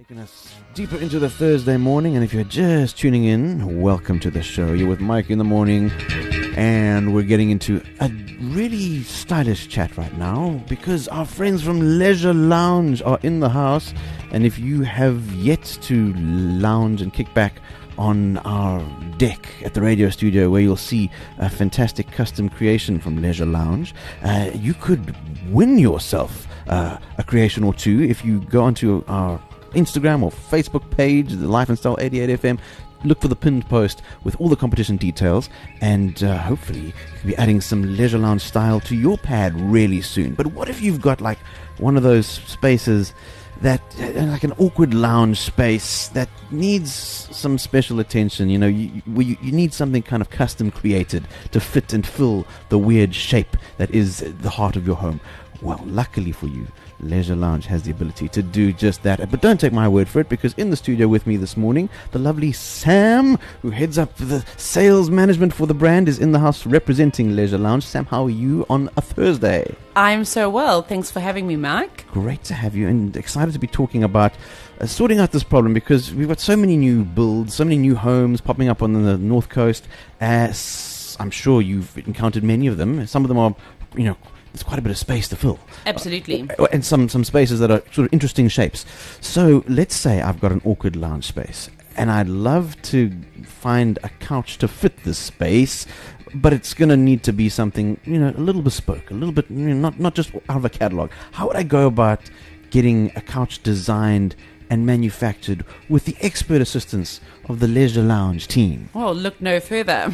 Taking us deeper into the Thursday morning, and if you're just tuning in, welcome to the show. You're with Mike in the morning, and we're getting into a really stylish chat right now because our friends from Leisure Lounge are in the house, and if you have yet to lounge and kick back on our deck at the radio studio where you'll see a fantastic custom creation from Leisure Lounge, you could win yourself a creation or two if you go onto our Instagram or Facebook page, the Life and Style 88 FM. Look for the pinned post with all the competition details, and hopefully you can be adding some Leisure Lounge style to your pad really soon. But what if you've got like one of those spaces that, like an awkward lounge space that needs some special attention, you know, you need something kind of custom created to fit and fill the weird shape that is the heart of your home? Well, luckily for you, Leisure Lounge has the ability to do just that. But don't take my word for it, because in the studio with me this morning, the lovely Sam, who heads up the sales management for the brand, is in the house representing Leisure Lounge. Sam, how are you on a Thursday? I'm so well. Thanks for having me, Mike. Great to have you, and excited to be talking about sorting out this problem, because we've got so many new builds, so many new homes popping up on the North Coast. I'm sure you've encountered many of them. Some of them are, you know, there's quite a bit of space to fill. Absolutely. And some spaces that are sort of interesting shapes. So let's say I've got an awkward lounge space, and I'd love to find a couch to fit this space, but it's going to need to be something, you know, a little bespoke, a little bit, you know, not just out of a catalog. How would I go about getting a couch designed and manufactured with the expert assistance of the Leisure Lounge team? Well, look no further.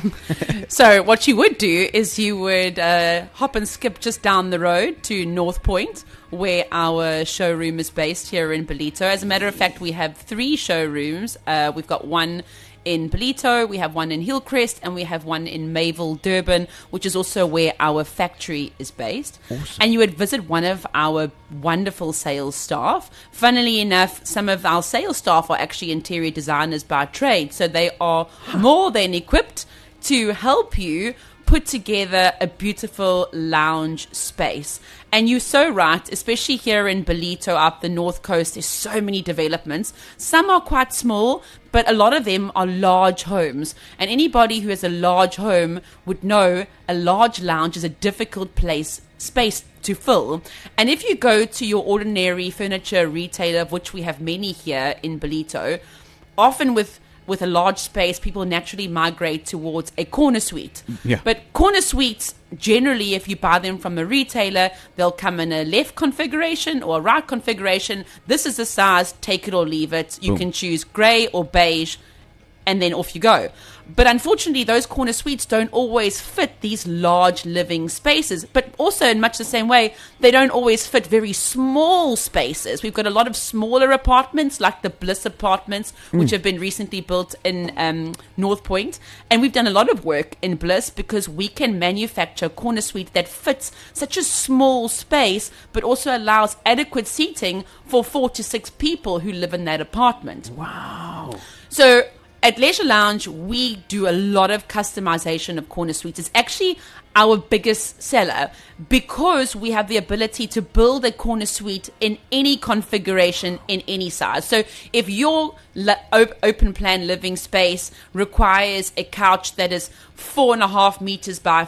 So what you would do is you would hop and skip just down the road to North Point, where our showroom is based here in Ballito. As a matter of fact, we have 3 showrooms. We've got one in Ballito, we have one in Hillcrest, and we have one in Mayville, Durban, which is also where our factory is based. Awesome. And you would visit one of our wonderful sales staff. Funnily enough, some of our sales staff are actually interior designers by trade, so they are more than equipped to help you put together a beautiful lounge space. And you're so right, especially here in Ballito up the North Coast, there's so many developments. Some are quite small, but a lot of them are large homes. And anybody who has a large home would know a large lounge is a difficult space to fill. And if you go to your ordinary furniture retailer, of which we have many here in Ballito, often with a large space, people naturally migrate towards a corner suite. Yeah. But corner suites, generally, if you buy them from a retailer, they'll come in a left configuration or a right configuration. This is the size, take it or leave it. You Boom. can choose grey or beige, and then off you go. But unfortunately, those corner suites don't always fit these large living spaces. But also, in much the same way, they don't always fit very small spaces. We've got a lot of smaller apartments, like the Bliss apartments, which have been recently built in North Point. And we've done a lot of work in Bliss because we can manufacture a corner suite that fits such a small space, but also allows adequate seating for 4 to 6 people who live in that apartment. Wow. So at Leisure Lounge, we do a lot of customization of corner suites. It's actually our biggest seller because we have the ability to build a corner suite in any configuration, in any size. So if your open plan living space requires a couch that is 4.5 meters by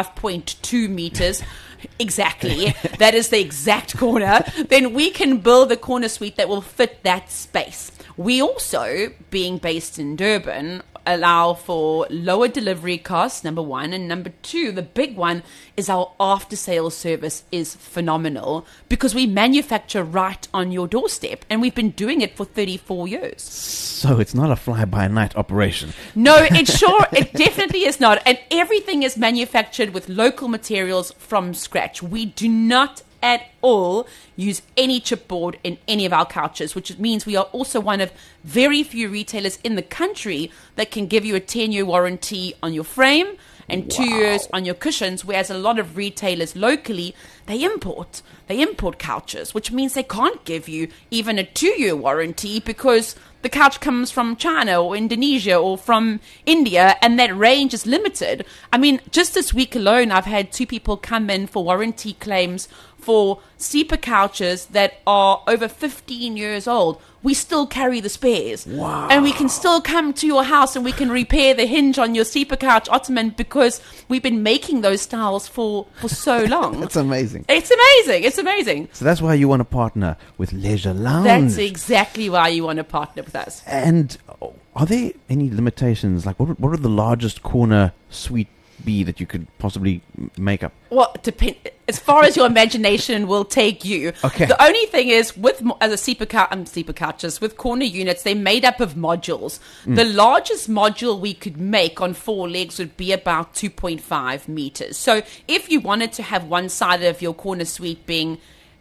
5.2 meters, exactly, that is the exact corner, then we can build a corner suite that will fit that space. We also, being based in Durban, allow for lower delivery costs, number one. And number two, the big one, is our after-sales service is phenomenal because we manufacture right on your doorstep. And we've been doing it for 34 years. So it's not a fly-by-night operation. No, it definitely is not. And everything is manufactured with local materials from scratch. We do not at all use any chipboard in any of our couches, which means we are also one of very few retailers in the country that can give you a 10-year warranty on your frame and 2 years on your cushions, whereas a lot of retailers locally, they import couches, which means they can't give you even a 2-year warranty because the couch comes from China or Indonesia or from India, and that range is limited. I mean, just this week alone, I've had 2 people come in for warranty claims for sleeper couches that are over 15 years old. We still carry the spares. Wow. And we can still come to your house and we can repair the hinge on your sleeper couch ottoman because we've been making those styles for so long. That's amazing. It's amazing. It's amazing. So that's why you want to partner with Leisure Lounge. That's exactly why you want to partner with us. And are there any limitations? Like, what would the largest corner suite be that you could possibly make up? Well, as far as your imagination will take you. Okay. The only thing is, as a sleeper couches, with corner units, they're made up of modules. The largest module we could make on 4 legs would be about 2.5 meters. So if you wanted to have one side of your corner suite being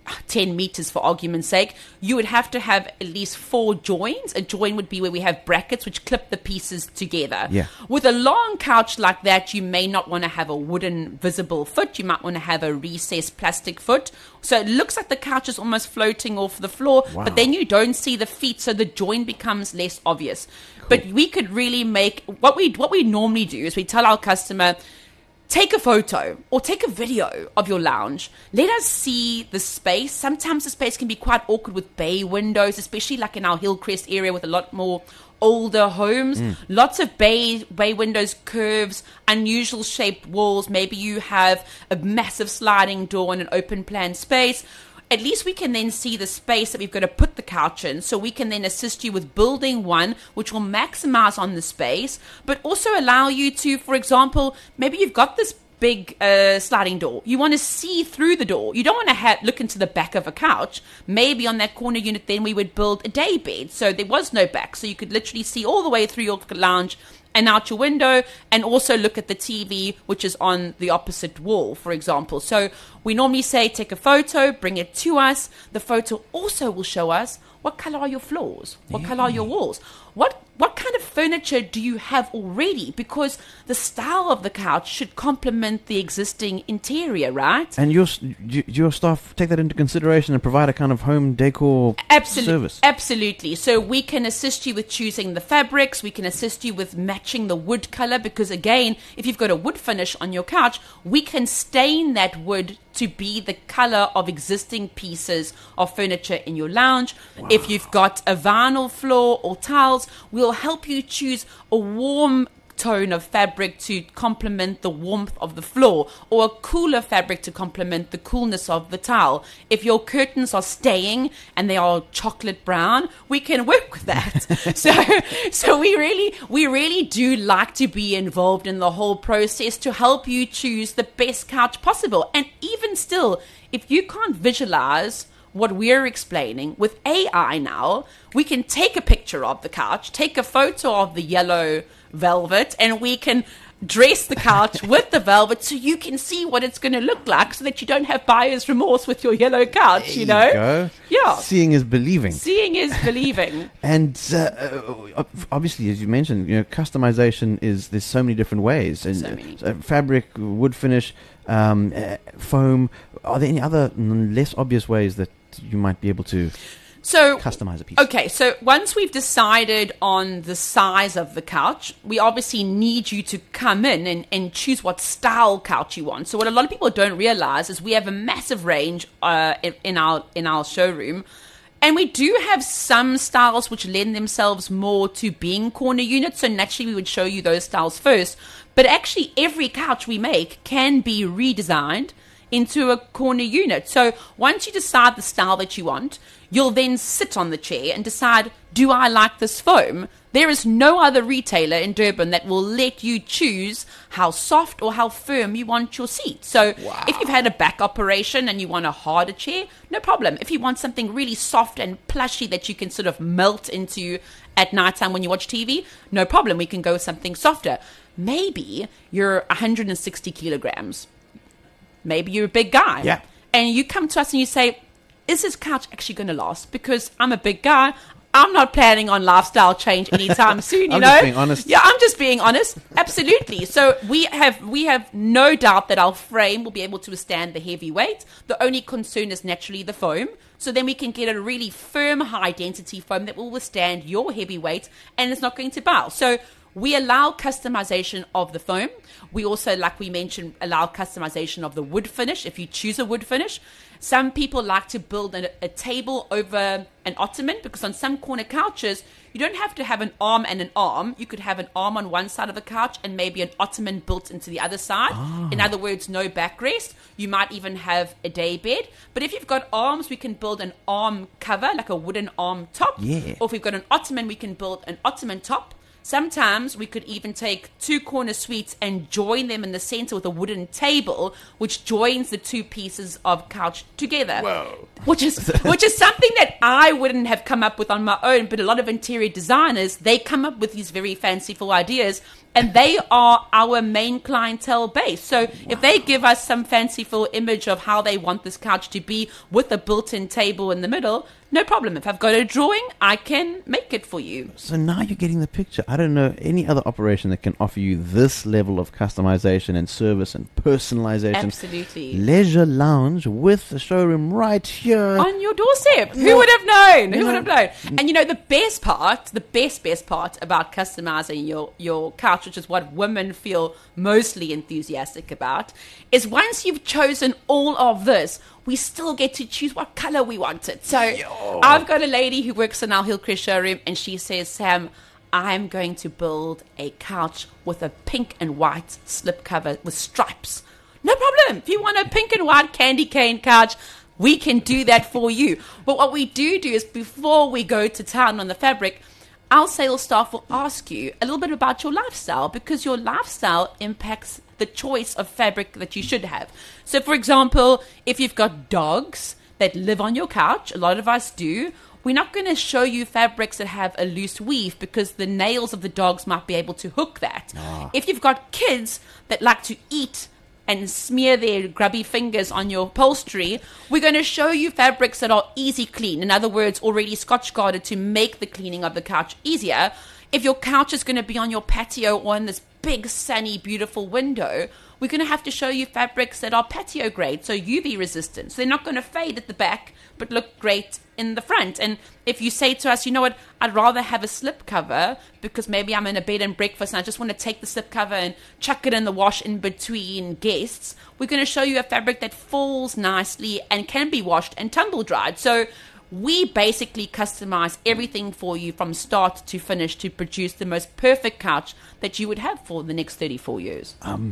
10 meters for argument's sake, you would have to have at least 4 joins. A join would be where we have brackets which clip the pieces together. Yeah. With a long couch like that, you may not want to have a wooden visible foot. You might want to have a recessed plastic foot. So it looks like the couch is almost floating off the floor, Wow. but then you don't see the feet, so the join becomes less obvious. But we could really make, what we normally do is we tell our customer, take a photo or take a video of your lounge. Let us see the space. Sometimes the space can be quite awkward with bay windows, especially like in our Hillcrest area with a lot more older homes. Lots of bay windows, curves, unusual shaped walls. Maybe you have a massive sliding door in an open plan space. At least we can then see the space that we've got to put the couch in, so we can then assist you with building one which will maximize on the space, but also allow you to, for example, maybe you've got this big sliding door. You want to see through the door. You don't want to look into the back of a couch. Maybe on that corner unit then we would build a day bed, so there was no back, so you could literally see all the way through your lounge and out your window, and also look at the TV, which is on the opposite wall, for example. So we normally say take a photo, bring it to us. The photo also will show us what color are your floors, what color are your walls, what kind of furniture do you have already, because the style of the couch should complement the existing interior, right? And your staff take that into consideration and provide a kind of home decor service? Absolutely. So we can assist you with choosing the fabrics. We can assist you with matching the wood color, because again, if you've got a wood finish on your couch, we can stain that wood to be the color of existing pieces of furniture in your lounge. Wow. If you've got a vinyl floor or tiles, we'll help you choose a warm tone of fabric to complement the warmth of the floor, or a cooler fabric to complement the coolness of the tile. If your curtains are staying and they are chocolate brown, we can work with that. so we really do like to be involved in the whole process to help you choose the best couch possible. And even still, if you can't visualize what we're explaining, with AI now, we can take a picture of the couch, take a photo of the yellow velvet, and we can dress the couch with the velvet so you can see what it's going to look like, so that you don't have buyer's remorse with your yellow couch, you know? Go. Yeah. Seeing is believing. Seeing is believing. And obviously, as you mentioned, customization there's so many different ways. And So many. Fabric, wood finish, foam. Are there any other less obvious ways that you might be able to customize a piece? Okay, so once we've decided on the size of the couch, we obviously need you to come in and choose what style couch you want. So what a lot of people don't realize is we have a massive range in our showroom. And we do have some styles which lend themselves more to being corner units. So naturally we would show you those styles first. But actually every couch we make can be redesigned into a corner unit. So once you decide the style that you want, you'll then sit on the chair and decide, do I like this foam? There is no other retailer in Durban that will let you choose how soft or how firm you want your seat. So if you've had a back operation and you want a harder chair, no problem. If you want something really soft and plushy that you can sort of melt into at nighttime when you watch TV, no problem. We can go with something softer. Maybe you're 160 kilograms. Maybe you're a big guy. Yeah. And you come to us and you say, is this couch actually going to last? Because I'm a big guy. I'm not planning on lifestyle change anytime soon, you know? I'm just being honest. Yeah, I'm just being honest. Absolutely. So we have no doubt that our frame will be able to withstand the heavy weight. The only concern is naturally the foam. So then we can get a really firm, high-density foam that will withstand your heavy weight and it's not going to bow. So We allow customization of the foam. We also, like we mentioned, allow customization of the wood finish if you choose a wood finish. Some people like to build a table over an ottoman, because on some corner couches, you don't have to have an arm and an arm. You could have an arm on one side of the couch and maybe an ottoman built into the other side. In other words, no backrest. You might even have a day bed. But if you've got arms, we can build an arm cover, like a wooden arm top. Yeah. Or if we've got an ottoman, we can build an ottoman top. Sometimes we could even take two corner suites and join them in the center with a wooden table, which joins the two pieces of couch together. Whoa. Which is something that I wouldn't have come up with on my own, but a lot of interior designers, they come up with these very fanciful ideas, and they are our main clientele base. So if they give us some fanciful image of how they want this couch to be with a built-in table in the middle, no problem. If I've got a drawing, I can make it for you. So now you're getting the picture. I don't know any other operation that can offer you this level of customization and service and personalization. Absolutely. Leisure Lounge with the showroom right here. On your doorstep. Who would have known? Who would have known? And you know, the best part about customizing your couch, which is what women feel mostly enthusiastic about, is once you've chosen all of this, we still get to choose what color we want it. So I've got a lady who works in our Hillcrest showroom, and she says, Sam, I'm going to build a couch with a pink and white slipcover with stripes. No problem. If you want a pink and white candy cane couch, we can do that for you. But what we do is, before we go to town on the fabric, our sales staff will ask you a little bit about your lifestyle, because your lifestyle impacts the choice of fabric that you should have. So, for example, if you've got dogs that live on your couch, a lot of us do, we're not going to show you fabrics that have a loose weave, because the nails of the dogs might be able to hook that. If you've got kids that like to eat and smear their grubby fingers on your upholstery, we're going to show you fabrics that are easy clean. In other words, already Scotch guarded to make the cleaning of the couch easier. If your couch is going to be on your patio or in this big, sunny, beautiful window, we're going to have to show you fabrics that are patio grade, so UV resistant. So they're not going to fade at the back, but look great in the front. And if you say to us, you know what, I'd rather have a slip cover because maybe I'm in a bed and breakfast and I just want to take the slip cover and chuck it in the wash in between guests, we're going to show you a fabric that falls nicely and can be washed and tumble dried. So we basically customize everything for you from start to finish to produce the most perfect couch that you would have for the next 34 years.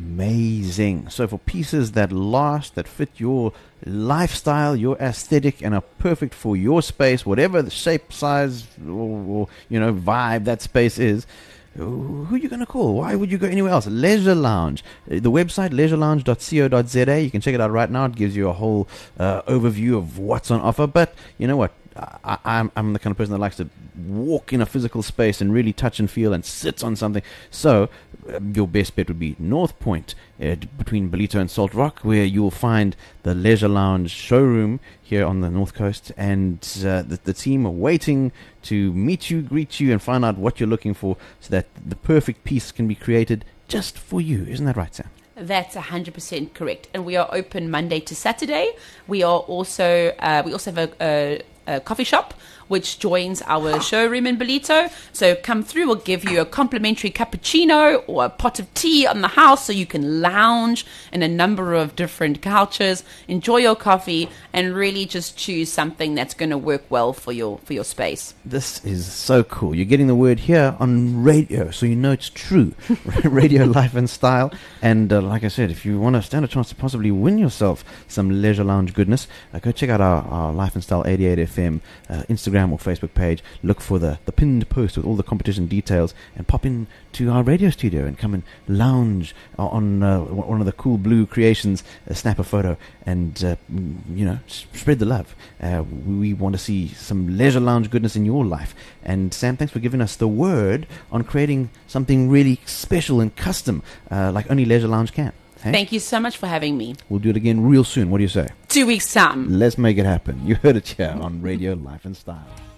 Amazing. So for pieces that last, that fit your lifestyle, your aesthetic, and are perfect for your space, whatever the shape, size, or vibe that space is, who are you going to call? Why would you go anywhere else? Leisure Lounge. The website, leisurelounge.co.za. You can check it out right now. It gives you a whole overview of what's on offer. But you know what? I'm the kind of person that likes to walk in a physical space and really touch and feel and sit on something. So your best bet would be North Point, between Ballito and Salt Rock, where you'll find the Leisure Lounge showroom here on the North Coast, and the team are waiting to meet you, greet you, and find out what you're looking for, so that the perfect piece can be created just for you. Isn't that right, Sam? That's 100% correct. And we are open Monday to Saturday. We are also we also have a coffee shop which joins our showroom in Ballito. So come through, we'll give you a complimentary cappuccino or a pot of tea on the house, so you can lounge in a number of different couches, enjoy your coffee, and really just choose something that's going to work well for your space. This is so cool. You're getting the word here on radio, so you know it's true. Radio, life, and style. And like I said, if you want to stand a chance to possibly win yourself some Leisure Lounge goodness, go check out our Life and Style 88 FM Instagram or Facebook page. Look for the pinned post with all the competition details, and pop in to our radio studio and come and lounge on one of the cool blue creations, snap a photo, and spread the love. We want to see some Leisure Lounge goodness in your life. And Sam, thanks for giving us the word on creating something really special and custom, like only Leisure Lounge can. Hey? Thank you so much for having me. We'll do it again real soon. What do you say? 2 weeks' time. Let's make it happen. You heard it here on Radio, Life and Style.